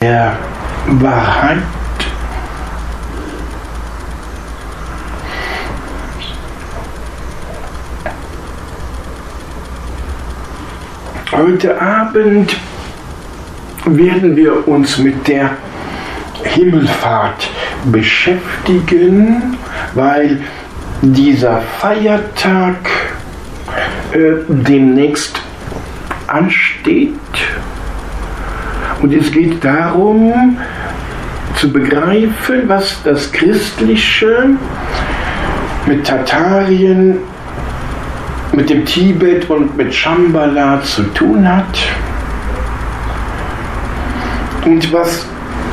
der Wahrheit. Heute Abend werden wir uns mit der Himmelfahrt beschäftigen, weil dieser Feiertag demnächst ansteht. Und es geht darum, zu begreifen, was das Christliche mit Tatarien, mit dem Tibet und mit Shambhala zu tun hat und was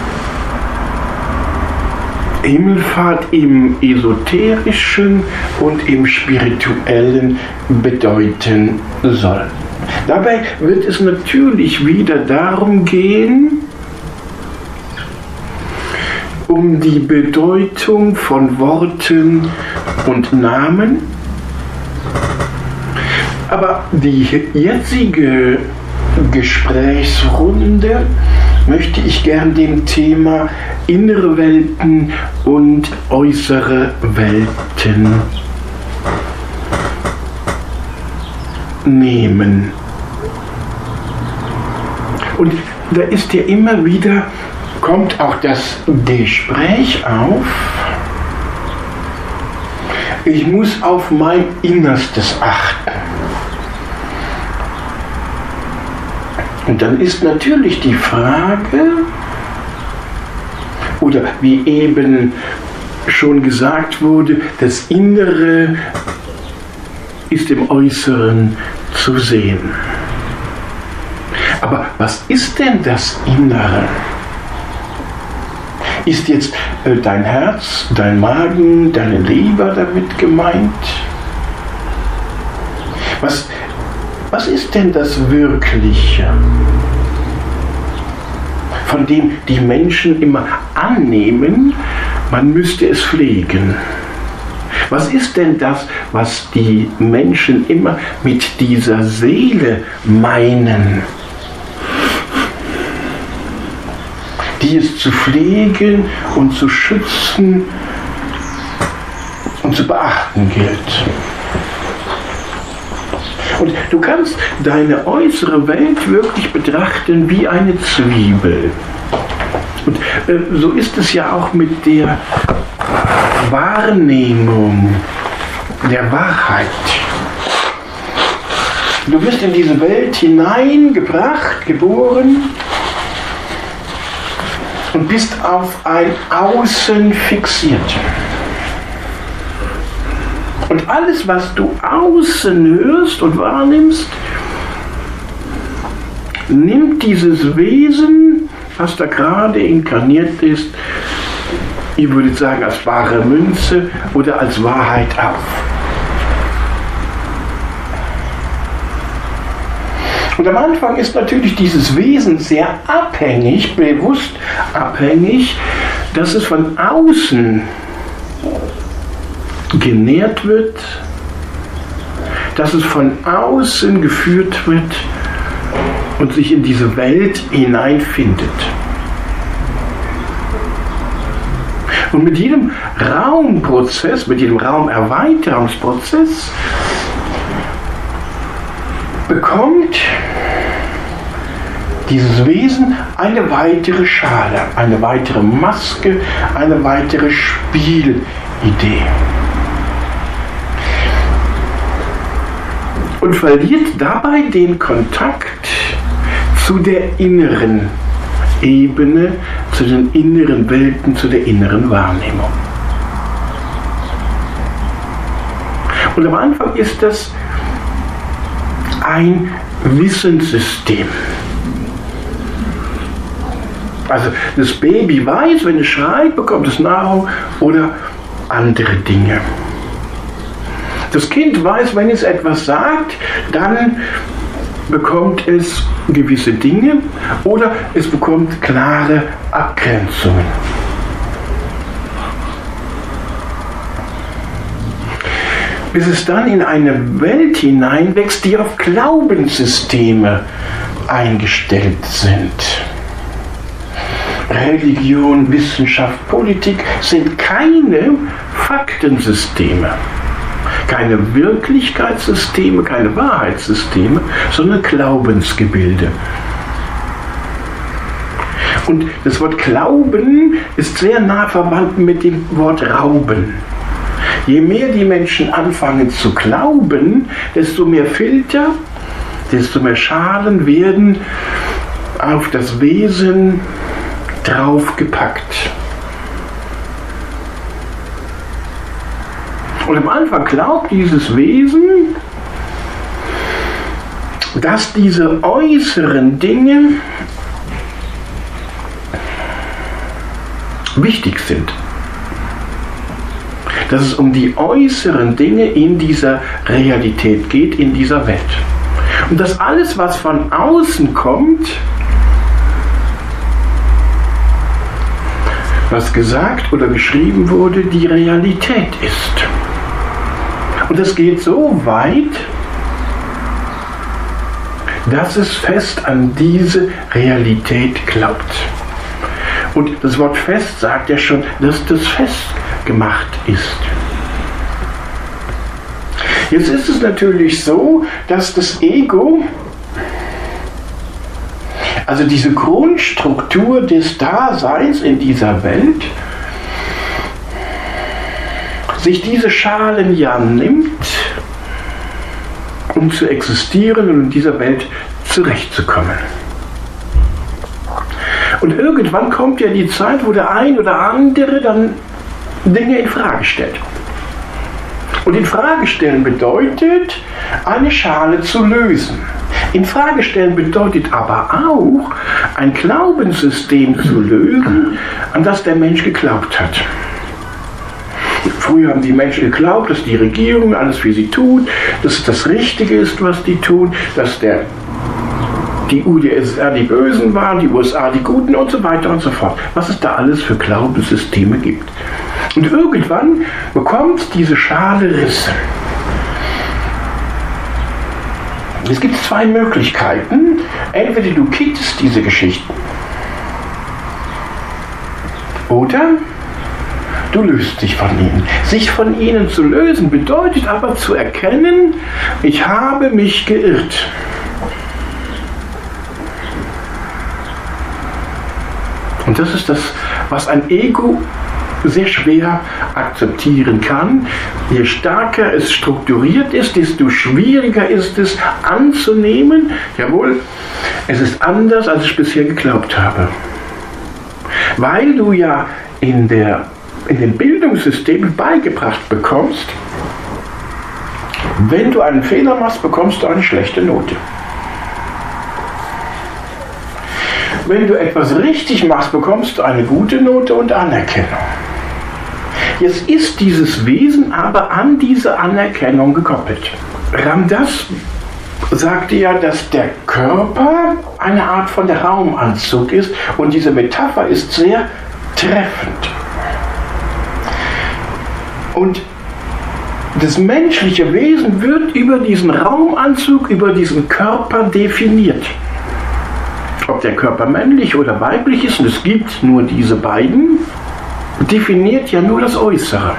Himmelfahrt im Esoterischen und im Spirituellen bedeuten soll. Dabei wird es natürlich wieder darum gehen, um die Bedeutung von Worten und Namen. Aber die jetzige Gesprächsrunde möchte ich gern dem Thema innere Welten und äußere Welten nehmen. Und da ist ja immer wieder, kommt auch das Gespräch auf, ich muss auf mein Innerstes achten. Und dann ist natürlich die Frage, oder wie eben schon gesagt wurde, das Innere ist im Äußeren zu sehen. Aber was ist denn das Innere? Ist jetzt dein Herz, dein Magen, deine Leber damit gemeint? Was ist denn das Wirkliche, von dem die Menschen immer annehmen, man müsste es pflegen? Was ist denn das, was die Menschen immer mit dieser Seele meinen, die es zu pflegen und zu schützen und zu beachten gilt? Und du kannst deine äußere Welt wirklich betrachten wie eine Zwiebel. Und so ist es ja auch mit der Wahrnehmung der Wahrheit. Du wirst in diese Welt hineingebracht, geboren und bist auf ein Außen fixiert. Und alles, was du außen hörst und wahrnimmst, nimmt dieses Wesen, was da gerade inkarniert ist, ihr würdet sagen, als wahre Münze oder als Wahrheit auf. Und am Anfang ist natürlich dieses Wesen sehr abhängig, bewusst abhängig, dass es von außen genährt wird, dass es von außen geführt wird und sich in diese Welt hineinfindet. Und mit jedem Raumprozess, mit jedem Raumerweiterungsprozess bekommt dieses Wesen eine weitere Schale, eine weitere Maske, eine weitere Spielidee. Und verliert dabei den Kontakt zu der inneren Ebene, zu den inneren Welten, zu der inneren Wahrnehmung. Und am Anfang ist das ein Wissenssystem. Also das Baby weiß, wenn es schreit, bekommt es Nahrung oder andere Dinge. Das Kind weiß, wenn es etwas sagt, dann bekommt es gewisse Dinge oder es bekommt klare Abgrenzungen. Bis es dann in eine Welt hineinwächst, die auf Glaubenssysteme eingestellt sind. Religion, Wissenschaft, Politik sind keine Faktensysteme, keine Wirklichkeitssysteme, keine Wahrheitssysteme, sondern Glaubensgebilde. Und das Wort Glauben ist sehr nah verwandt mit dem Wort Rauben. Je mehr die Menschen anfangen zu glauben, desto mehr Filter, desto mehr Schalen werden auf das Wesen draufgepackt. Und am Anfang glaubt dieses Wesen, dass diese äußeren Dinge wichtig sind. Dass es um die äußeren Dinge in dieser Realität geht, in dieser Welt. Und dass alles, was von außen kommt, was gesagt oder geschrieben wurde, die Realität ist. Und es geht so weit, dass es fest an diese Realität glaubt. Und das Wort fest sagt ja schon, dass das festgemacht ist. Jetzt ist es natürlich so, dass das Ego, also diese Grundstruktur des Daseins in dieser Welt, sich diese Schalen ja nimmt, um zu existieren und in dieser Welt zurechtzukommen. Und irgendwann kommt ja die Zeit, wo der ein oder andere dann Dinge in Frage stellt. Und in Frage stellen bedeutet, eine Schale zu lösen. In Frage stellen bedeutet aber auch, ein Glaubenssystem zu lösen, an das der Mensch geglaubt hat. Früher haben die Menschen geglaubt, dass die Regierung alles für sie tut, dass es das Richtige ist, was die tun, dass die UdSSR die Bösen waren, die USA die Guten und so weiter und so fort. Was es da alles für Glaubenssysteme gibt. Und irgendwann bekommt diese Schale Risse. Es gibt zwei Möglichkeiten. Entweder du kittest diese Geschichten oder du löst dich von ihnen. Sich von ihnen zu lösen bedeutet aber zu erkennen, ich habe mich geirrt. Und das ist das, was ein Ego sehr schwer akzeptieren kann. Je stärker es strukturiert ist, desto schwieriger ist es anzunehmen, jawohl, es ist anders, als ich bisher geglaubt habe. Weil du ja in den Bildungssystemen beigebracht bekommst, wenn du einen Fehler machst, bekommst du eine schlechte Note. Wenn du etwas richtig machst, bekommst du eine gute Note und Anerkennung. Jetzt ist dieses Wesen aber an diese Anerkennung gekoppelt. Ramdas sagte ja, dass der Körper eine Art von Raumanzug ist und diese Metapher ist sehr treffend. Und das menschliche Wesen wird über diesen Raumanzug, über diesen Körper definiert. Ob der Körper männlich oder weiblich ist, und es gibt nur diese beiden, definiert ja nur das Äußere.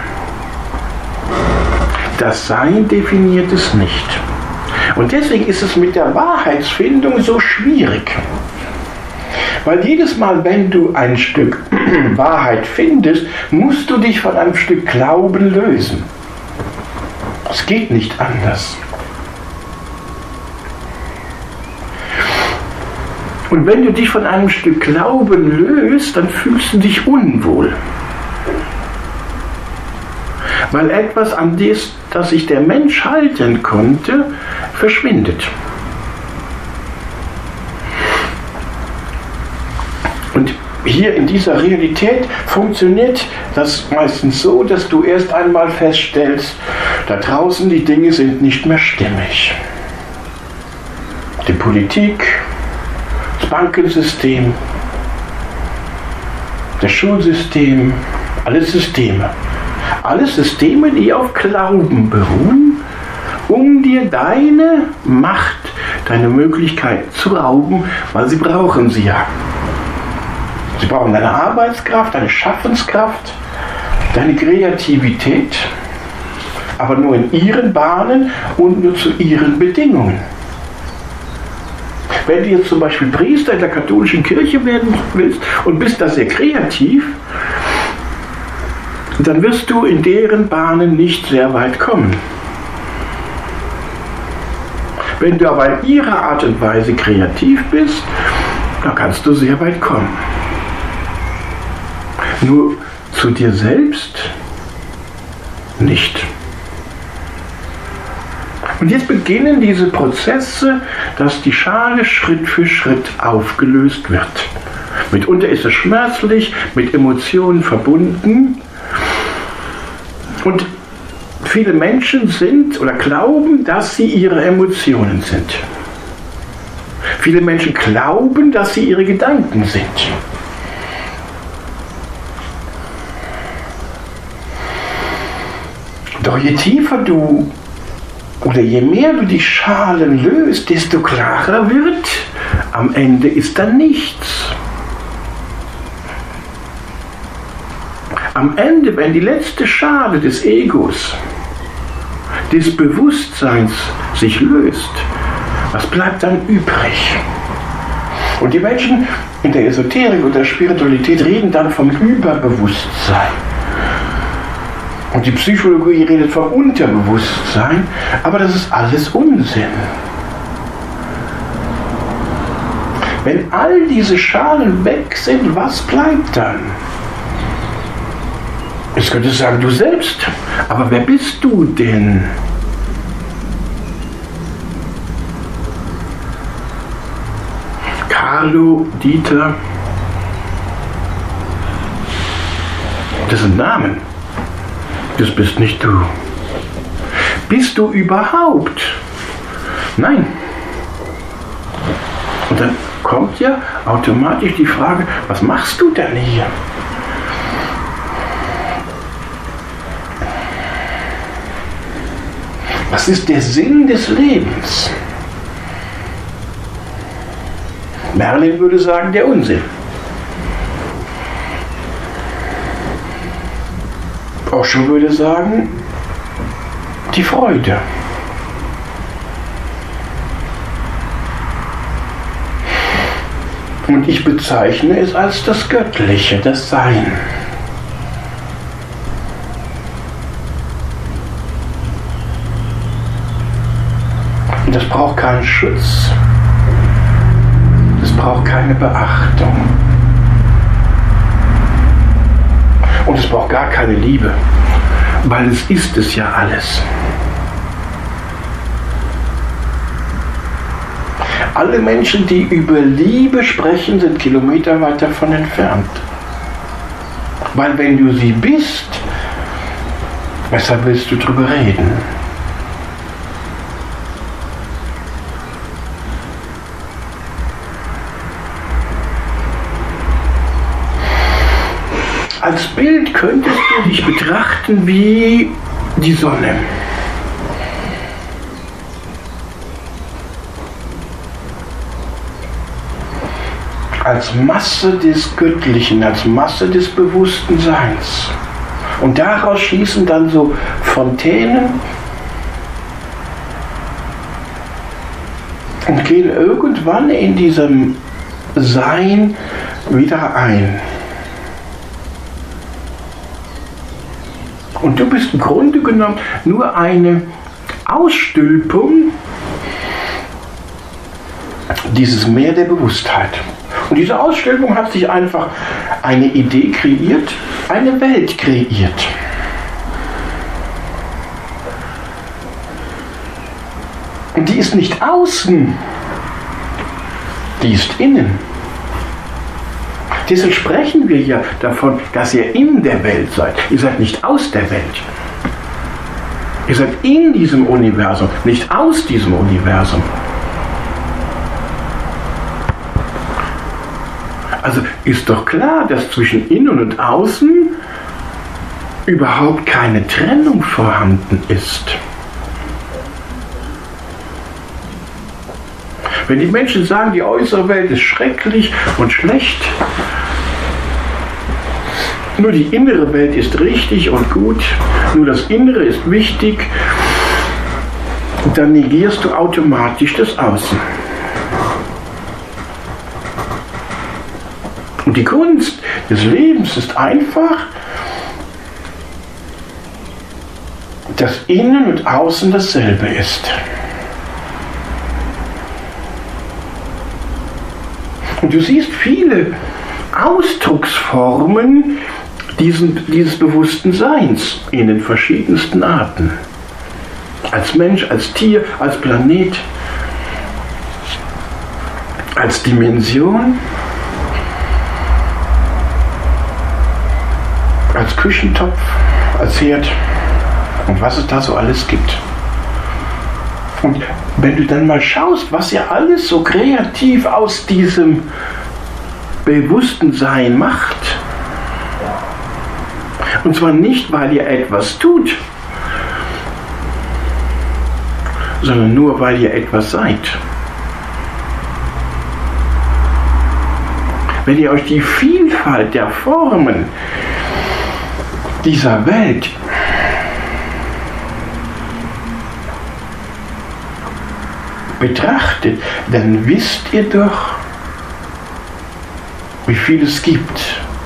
Das Sein definiert es nicht. Und deswegen ist es mit der Wahrheitsfindung so schwierig. Weil jedes Mal, wenn du ein Stück Wahrheit findest, musst du dich von einem Stück Glauben lösen. Es geht nicht anders. Und wenn du dich von einem Stück Glauben löst, dann fühlst du dich unwohl. Weil etwas, an das sich der Mensch halten konnte, verschwindet. Und hier in dieser Realität funktioniert das meistens so, dass du erst einmal feststellst, da draußen die Dinge sind nicht mehr stimmig. Die Politik, das Bankensystem, das Schulsystem, alles Systeme. Alles Systeme, die auf Glauben beruhen, um dir deine Macht, deine Möglichkeit zu rauben, weil sie brauchen sie ja. Sie brauchen deine Arbeitskraft, deine Schaffenskraft, deine Kreativität, aber nur in ihren Bahnen und nur zu ihren Bedingungen. Wenn du jetzt zum Beispiel Priester in der katholischen Kirche werden willst und bist da sehr kreativ, dann wirst du in deren Bahnen nicht sehr weit kommen. Wenn du aber in ihrer Art und Weise kreativ bist, dann kannst du sehr weit kommen. Nur zu dir selbst nicht. Und jetzt beginnen diese Prozesse, dass die Schale Schritt für Schritt aufgelöst wird. Mitunter ist es schmerzlich, mit Emotionen verbunden. Und viele Menschen sind oder glauben, dass sie ihre Emotionen sind. Viele Menschen glauben, dass sie ihre Gedanken sind. Doch je tiefer du oder je mehr du die Schalen löst, desto klarer wird, am Ende ist da nichts. Am Ende, wenn die letzte Schale des Egos, des Bewusstseins sich löst, was bleibt dann übrig? Und die Menschen in der Esoterik und der Spiritualität reden dann vom Überbewusstsein. Und die Psychologie redet vom Unterbewusstsein, aber das ist alles Unsinn. Wenn all diese Schalen weg sind, was bleibt dann? Jetzt könnte ich sagen, du selbst, aber wer bist du denn? Carlo, Dieter, das sind Namen. Das bist nicht du. Bist du überhaupt? Nein. Und dann kommt ja automatisch die Frage, was machst du denn hier? Was ist der Sinn des Lebens? Merlin würde sagen, der Unsinn. Osho würde sagen, die Freude. Und ich bezeichne es als das Göttliche, das Sein. Und das braucht keinen Schutz. Das braucht keine Beachtung. Und es braucht gar keine Liebe, weil es ist es ja alles. Alle Menschen, die über Liebe sprechen, sind kilometerweit davon entfernt. Weil wenn du sie bist, weshalb willst du drüber reden? Als Bild könntest du dich betrachten wie die Sonne. Als Masse des Göttlichen, als Masse des bewussten Seins. Und daraus schießen dann so Fontänen und gehen irgendwann in diesem Sein wieder ein. Und du bist im Grunde genommen nur eine Ausstülpung dieses Meer der Bewusstheit. Und diese Ausstülpung hat sich einfach eine Idee kreiert, eine Welt kreiert. Und die ist nicht außen, die ist innen. Deshalb sprechen wir ja davon, dass ihr in der Welt seid. Ihr seid nicht aus der Welt. Ihr seid in diesem Universum, nicht aus diesem Universum. Also ist doch klar, dass zwischen innen und außen überhaupt keine Trennung vorhanden ist. Wenn die Menschen sagen, die äußere Welt ist schrecklich und schlecht, Nur die innere Welt ist richtig und gut, nur das Innere ist wichtig, dann negierst du automatisch das Außen. Und die Kunst des Lebens ist einfach, dass Innen und Außen dasselbe ist. Und du siehst viele Ausdrucksformen dieses bewussten Seins in den verschiedensten Arten. Als Mensch, als Tier, als Planet, als Dimension, als Küchentopf, als Herd und was es da so alles gibt. Und wenn du dann mal schaust, was ihr alles so kreativ aus diesem bewussten Sein macht, und zwar nicht, weil ihr etwas tut, sondern nur, weil ihr etwas seid. Wenn ihr euch die Vielfalt der Formen dieser Welt betrachtet, dann wisst ihr doch, wie viel es gibt.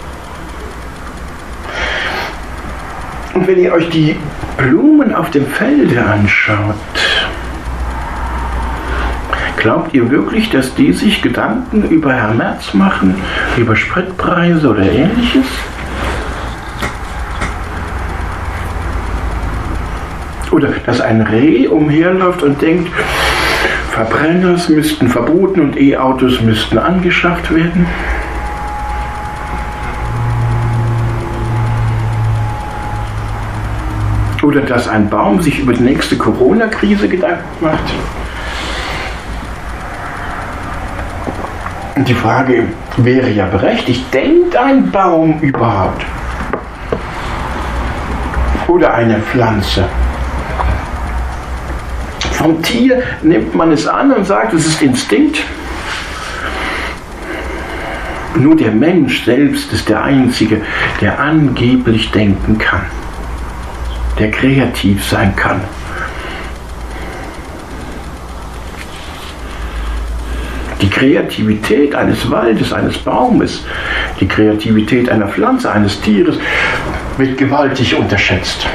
Und wenn ihr euch die Blumen auf dem Felde anschaut, glaubt ihr wirklich, dass die sich Gedanken über Herrn Merz machen, über Spritpreise oder Ähnliches? Oder dass ein Reh umherläuft und denkt, Verbrenners müssten verboten und E-Autos müssten angeschafft werden? Oder dass ein Baum sich über die nächste Corona-Krise Gedanken macht? Und die Frage wäre ja berechtigt, denkt ein Baum überhaupt? Oder eine Pflanze? Vom Tier nimmt man es an und sagt, es ist Instinkt. Nur der Mensch selbst ist der Einzige, der angeblich denken kann, der kreativ sein kann. Die Kreativität eines Waldes, eines Baumes, die Kreativität einer Pflanze, eines Tieres wird gewaltig unterschätzt.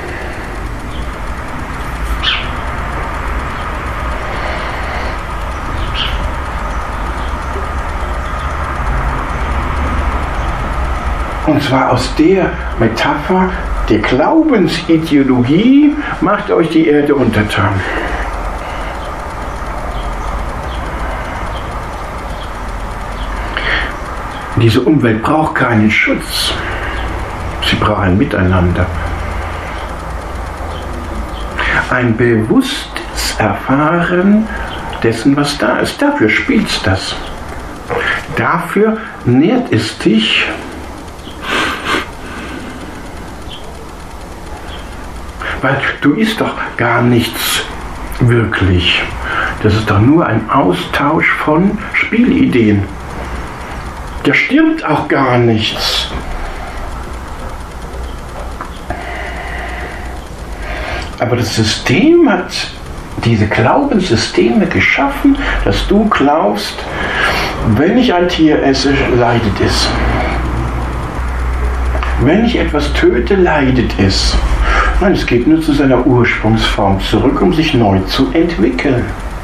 Und zwar aus der Metapher der Glaubensideologie macht euch die Erde untertan. Diese Umwelt braucht keinen Schutz. Sie braucht ein Miteinander. Ein bewusstes Erfahren dessen, was da ist. Dafür spielst das. Dafür nährt es dich. Weil du isst doch gar nichts wirklich. Das ist doch nur ein Austausch von Spielideen. Da stirbt auch gar nichts. Aber das System hat diese Glaubenssysteme geschaffen, dass du glaubst, wenn ich ein Tier esse, leidet es. Wenn ich etwas töte, leidet es. Nein, es geht nur zu seiner Ursprungsform zurück, um sich neu zu entwickeln.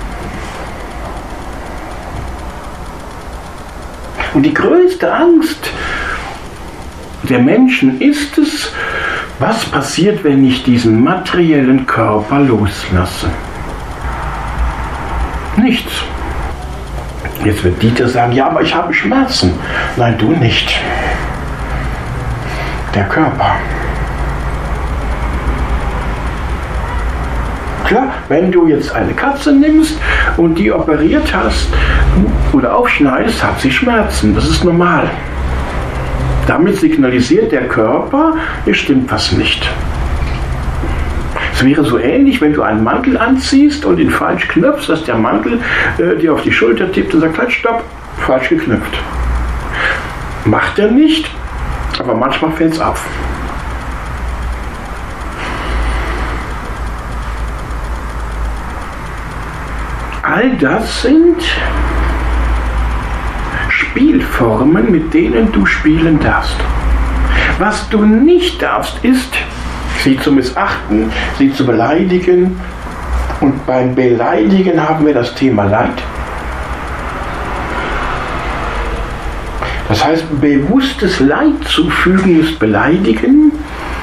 Und die größte Angst der Menschen ist es, was passiert, wenn ich diesen materiellen Körper loslasse? Nichts. Jetzt wird Dieter sagen, ja, aber ich habe Schmerzen. Nein, du nicht. Der Körper. Klar, wenn du jetzt eine Katze nimmst und die operiert hast oder aufschneidest, hat sie Schmerzen. Das ist normal. Damit signalisiert der Körper, hier stimmt was nicht. Es wäre so ähnlich, wenn du einen Mantel anziehst und ihn falsch knöpfst, dass der Mantel dir auf die Schulter tippt und sagt, halt, stopp, falsch geknöpft. Macht er nicht, Aber manchmal fällt es auf. All das sind Spielformen, mit denen du spielen darfst. Was du nicht darfst, ist, sie zu missachten, sie zu beleidigen. Und beim Beleidigen haben wir das Thema Leid. Das heißt, bewusstes Leid zufügen ist beleidigen.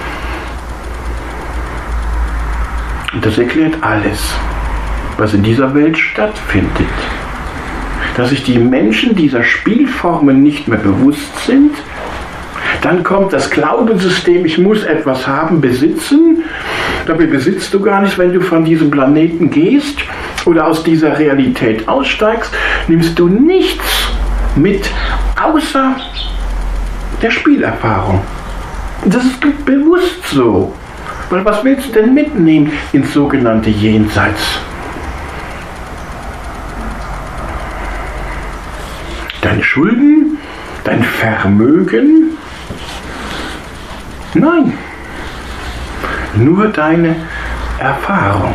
Und das erklärt alles, was in dieser Welt stattfindet. Dass sich die Menschen dieser Spielformen nicht mehr bewusst sind. Dann kommt das Glaubenssystem, ich muss etwas haben, besitzen. Dabei besitzt du gar nicht, wenn du von diesem Planeten gehst oder aus dieser Realität aussteigst, nimmst du nichts mit, außer der Spielerfahrung. Das ist bewusst so. Weil was willst du denn mitnehmen ins sogenannte Jenseits? Deine Schulden? Dein Vermögen? Nein. Nur deine Erfahrung.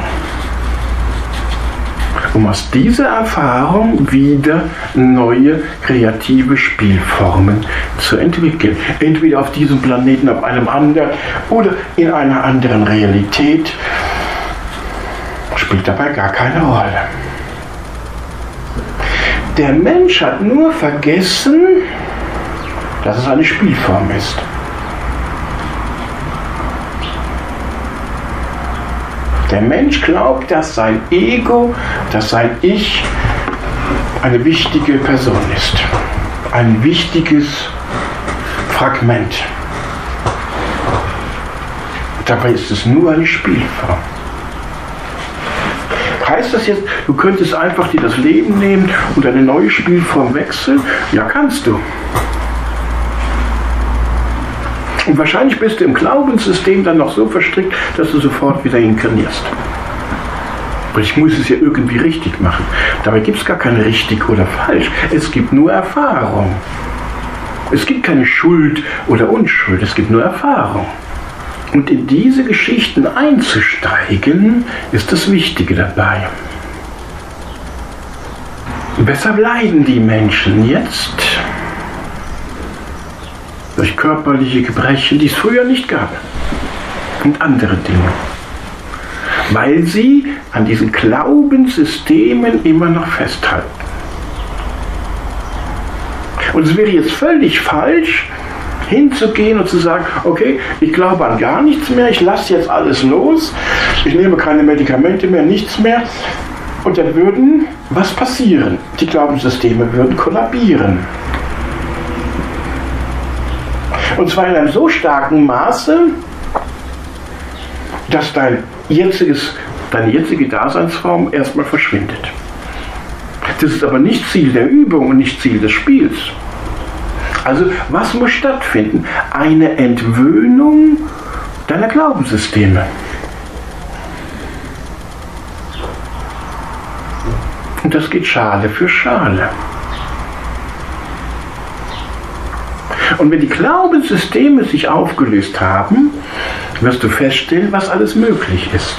Um aus dieser Erfahrung wieder neue kreative Spielformen zu entwickeln. Entweder auf diesem Planeten, auf einem anderen oder in einer anderen Realität. Spielt dabei gar keine Rolle. Der Mensch hat nur vergessen, dass es eine Spielform ist. Der Mensch glaubt, dass sein Ego, dass sein Ich eine wichtige Person ist. Ein wichtiges Fragment. Dabei ist es nur eine Spielform. Heißt das jetzt, du könntest einfach dir das Leben nehmen und eine neue Spielform wechseln? Ja, kannst du. Und wahrscheinlich bist du im Glaubenssystem dann noch so verstrickt, dass du sofort wieder inkarnierst. Aber ich muss es ja irgendwie richtig machen. Dabei gibt es gar keine richtig oder falsch. Es gibt nur Erfahrung. Es gibt keine Schuld oder Unschuld. Es gibt nur Erfahrung. Und in diese Geschichten einzusteigen, ist das Wichtige dabei. Weshalb leiden die Menschen jetzt? Durch körperliche Gebrechen, die es früher nicht gab. Und andere Dinge. Weil sie an diesen Glaubenssystemen immer noch festhalten. Und es wäre jetzt völlig falsch, hinzugehen und zu sagen, okay, ich glaube an gar nichts mehr, ich lasse jetzt alles los, ich nehme keine Medikamente mehr, nichts mehr. Und dann würden was passieren? Die Glaubenssysteme würden kollabieren. Und zwar in einem so starken Maße, dass deine jetzige Daseinsform erstmal verschwindet. Das ist aber nicht Ziel der Übung und nicht Ziel des Spiels. Also was muss stattfinden? Eine Entwöhnung deiner Glaubenssysteme. Und das geht Schale für Schale. Und wenn die Glaubenssysteme sich aufgelöst haben, wirst du feststellen, was alles möglich ist.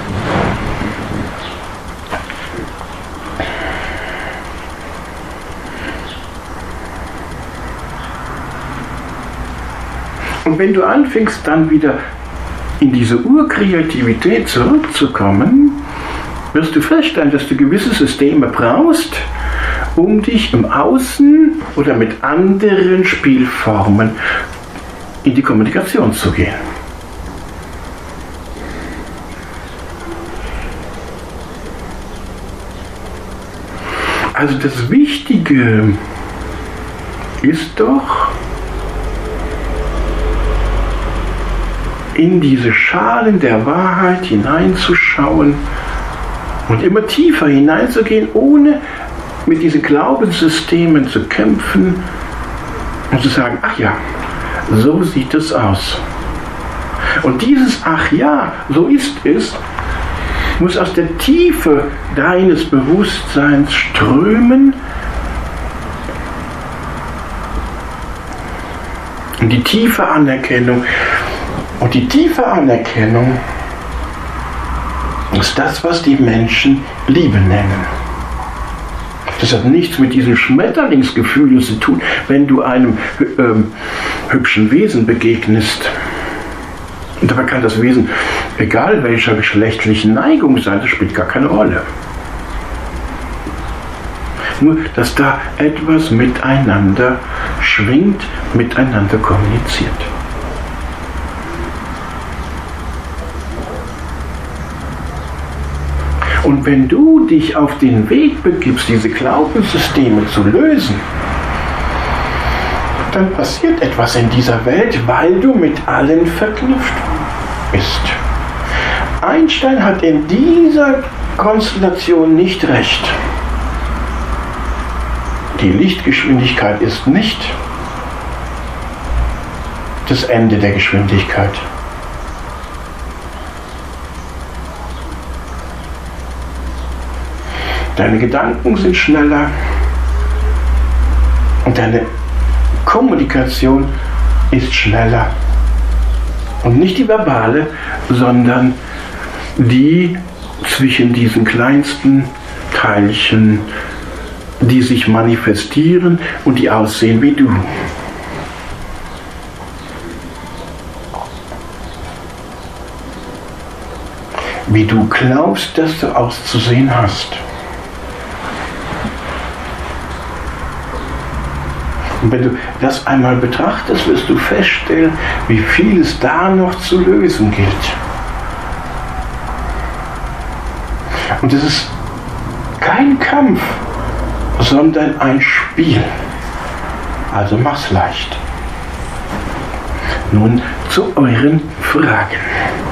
Und wenn du anfängst, dann wieder in diese Urkreativität zurückzukommen, wirst du feststellen, dass du gewisse Systeme brauchst, um dich im Außen oder mit anderen Spielformen in die Kommunikation zu gehen. Also das Wichtige ist doch, in diese Schalen der Wahrheit hineinzuschauen und immer tiefer hineinzugehen, ohne mit diesen Glaubenssystemen zu kämpfen und zu sagen, ach ja, so sieht es aus. Und dieses ach ja, so ist es, muss aus der Tiefe deines Bewusstseins strömen Und die tiefe Anerkennung. Und die tiefe Anerkennung ist das, was die Menschen Liebe nennen. Das hat nichts mit diesem Schmetterlingsgefühl zu tun, wenn du einem hübschen Wesen begegnest. Und dabei kann das Wesen, egal welcher geschlechtlichen Neigung sein, das spielt gar keine Rolle. Nur, dass da etwas miteinander schwingt, miteinander kommuniziert. Und wenn du dich auf den Weg begibst, diese Glaubenssysteme zu lösen, dann passiert etwas in dieser Welt, weil du mit allen verknüpft bist. Einstein hat in dieser Konstellation nicht recht. Die Lichtgeschwindigkeit ist nicht das Ende der Geschwindigkeit. Deine Gedanken sind schneller und deine Kommunikation ist schneller. Und nicht die verbale, sondern die zwischen diesen kleinsten Teilchen, die sich manifestieren und die aussehen wie du. Wie du glaubst, dass du auszusehen hast. Und wenn du das einmal betrachtest, wirst du feststellen, wie viel es da noch zu lösen gilt. Und es ist kein Kampf, sondern ein Spiel. Also mach's leicht. Nun zu euren Fragen.